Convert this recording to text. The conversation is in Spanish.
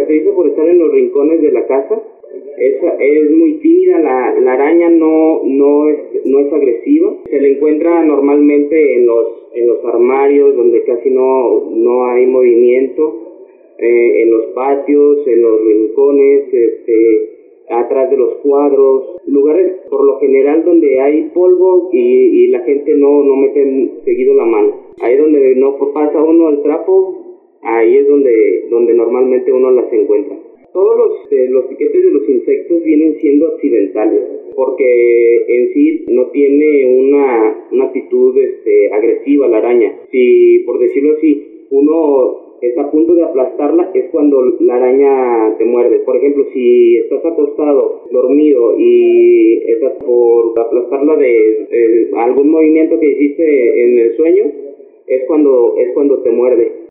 caracteriza por estar en los rincones de la casa. Es muy tímida, la araña no es agresiva. Se le encuentra normalmente en los armarios donde casi no hay movimiento, en los patios, en los rincones, atrás de los cuadros, lugares por lo general donde hay polvo y la gente no mete seguido la mano. Ahí donde no pasa uno el trapo, ahí es donde normalmente uno las encuentra. Todos los piquetes de los insectos vienen siendo accidentales, porque en sí no tiene una actitud agresiva la araña. Si, por decirlo así, uno está a punto de aplastarla, es cuando la araña te muerde. Por ejemplo, si estás acostado, dormido, y estás por aplastarla de algún movimiento que hiciste en el sueño, es cuando te muerde.